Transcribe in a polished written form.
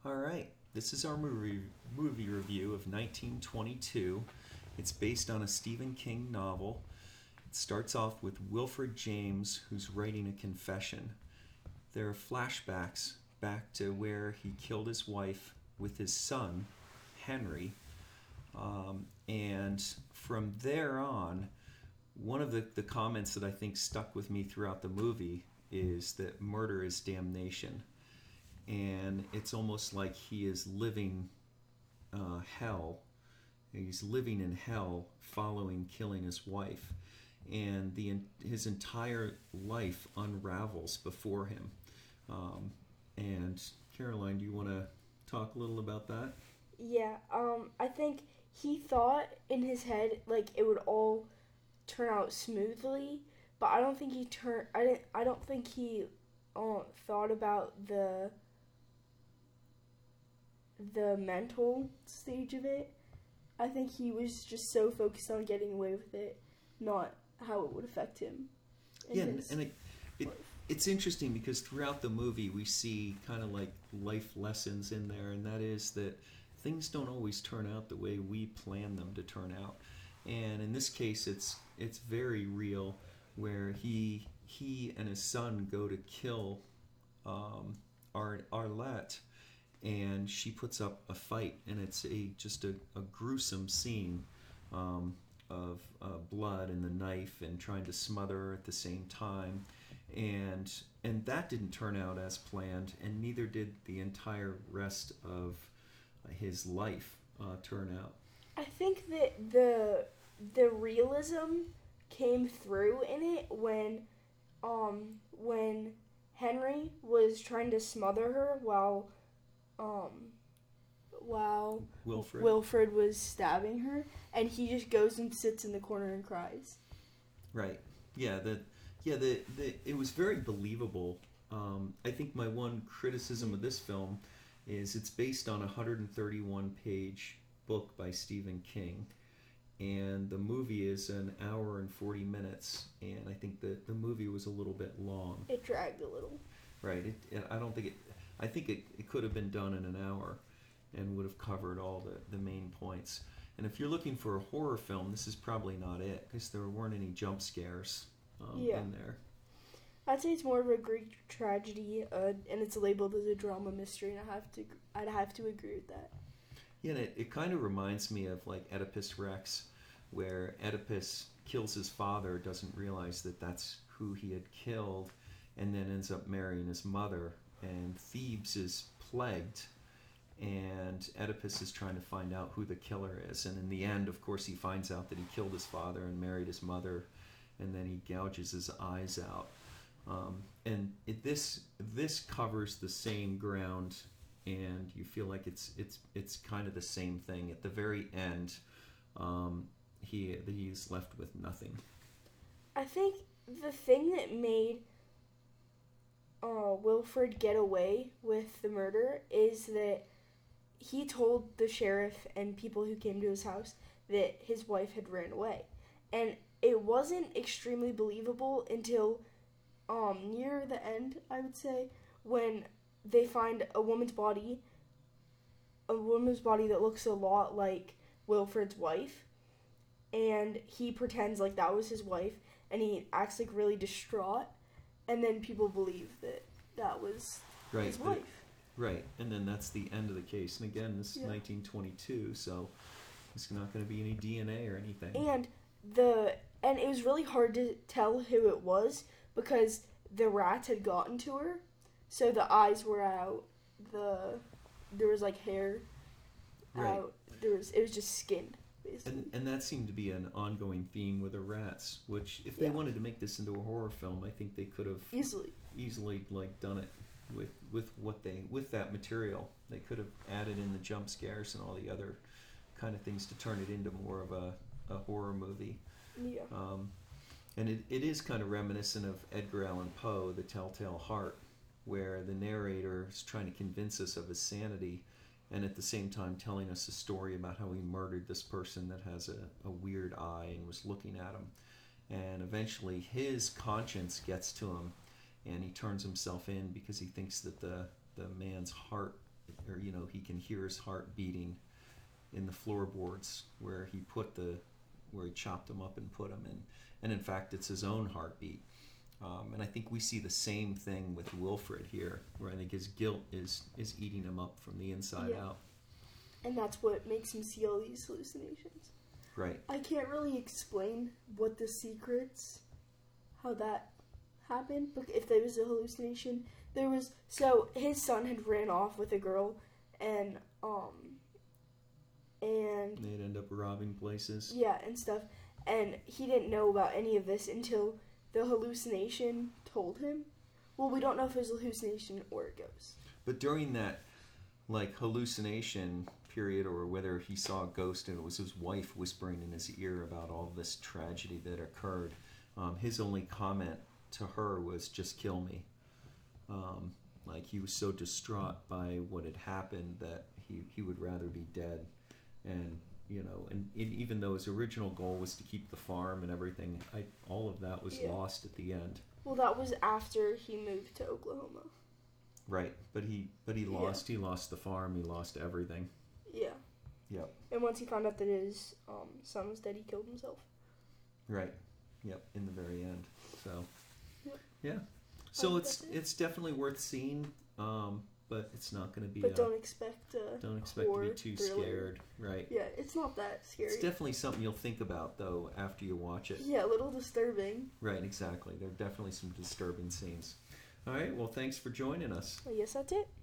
All right, this is our movie review of 1922. It's based on a Stephen King novel. It starts off with Wilfred James, who's writing a confession. There are flashbacks back to where he killed his wife with his son, Henry. And from there on, one of the comments that I think stuck with me throughout the movie is that murder is damnation. And it's almost like he is living hell. He's living in hell following killing his wife. And his entire life unravels before him. And Caroline, do you want to talk a little about that? Yeah, I think he thought in his head like it would all turn out smoothly, but I don't think he turned. I didn't. I don't think he thought about the mental stage of it. I think he was just so focused on getting away with it, not how it would affect him. Yeah, and it's interesting because throughout the movie we see kind of like life lessons in there, and that is that things don't always turn out the way we plan them to turn out. And in this case, it's very real, where he and his son go to kill Arlette, and she puts up a fight, and it's just a gruesome scene of blood and the knife and trying to smother her at the same time, and that didn't turn out as planned, and neither did the entire rest of his life turn out. I think that the realism came through in it when Henry was trying to smother her um while Wilfred was stabbing her, and he just goes and sits in the corner and cries. Right. Yeah. The it was very believable. I think my one criticism of this film is it's based on a 131-page book by Stephen King, and the movie is an hour and 40 minutes, and I think that the movie was a little bit long. It dragged a little. Right. I don't think it. I think it could have been done in an hour, and would have covered all the main points. And if you're looking for a horror film, this is probably not it, because there weren't any jump scares in there. I'd say it's more of a Greek tragedy, and it's labeled as a drama mystery, and I'd have to agree with that. Yeah, and it kind of reminds me of like Oedipus Rex, where Oedipus kills his father, doesn't realize that that's who he had killed, and then ends up marrying his mother. And Thebes is plagued, and Oedipus is trying to find out who the killer is. And in the end, of course, he finds out that he killed his father and married his mother, and then he gouges his eyes out. This covers the same ground, and you feel like it's kind of the same thing. At the very end, he's left with nothing. I think the thing that made Wilfred get away with the murder is that he told the sheriff and people who came to his house that his wife had ran away, and it wasn't extremely believable until near the end, I would say, when they find a woman's body that looks a lot like Wilfred's wife, and he pretends like that was his wife, and he acts like really distraught, and then people believe that was his wife. Right, and then that's the end of the case. And again, this is 1922, so there's not going to be any DNA or anything. And it was really hard to tell who it was because the rats had gotten to her, so the eyes were out. There was like hair out. It was just skin. And that seemed to be an ongoing theme with the rats, which if they wanted to make this into a horror film, I think they could have easily like done it with that material. They could have added in the jump scares and all the other kind of things to turn it into more of a horror movie. Yeah. And it is kind of reminiscent of Edgar Allan Poe, The Telltale Heart, where the narrator is trying to convince us of his sanity, and at the same time telling us a story about how he murdered this person that has a weird eye and was looking at him. And eventually his conscience gets to him, and he turns himself in because he thinks that the man's heart or he can hear his heart beating in the floorboards where he chopped him up and put him in, and in fact it's his own heartbeat. And I think we see the same thing with Wilfred here, where I think his guilt is eating him up from the inside out. And that's what makes him see all these hallucinations. Right. I can't really explain what the secrets, how that happened, but if there was a hallucination, so his son had ran off with a girl, and they'd end up robbing places. Yeah, and stuff, and he didn't know about any of this until the hallucination told him. Well, we don't know if it was a hallucination or a ghost. But during that, hallucination period, or whether he saw a ghost and it was his wife whispering in his ear about all this tragedy that occurred, his only comment to her was, "Just kill me." He was so distraught by what had happened that he would rather be dead. And even though his original goal was to keep the farm and everything, all of that was lost at the end. Well, that was after he moved to Oklahoma. Right, but he lost the farm, he lost everything. Yeah. Yep. And once he found out that his son was dead, he killed himself. Right. Yep. In the very end. So. Yep. Yeah. So it's definitely worth seeing, but it's not going to be. But don't expect to be too thriller. Scared. Right. Yeah, it's not that scary. It's definitely something you'll think about though after you watch it. Yeah, a little disturbing. Right. Exactly. There are definitely some disturbing scenes. All right. Well, thanks for joining us. I guess that's it.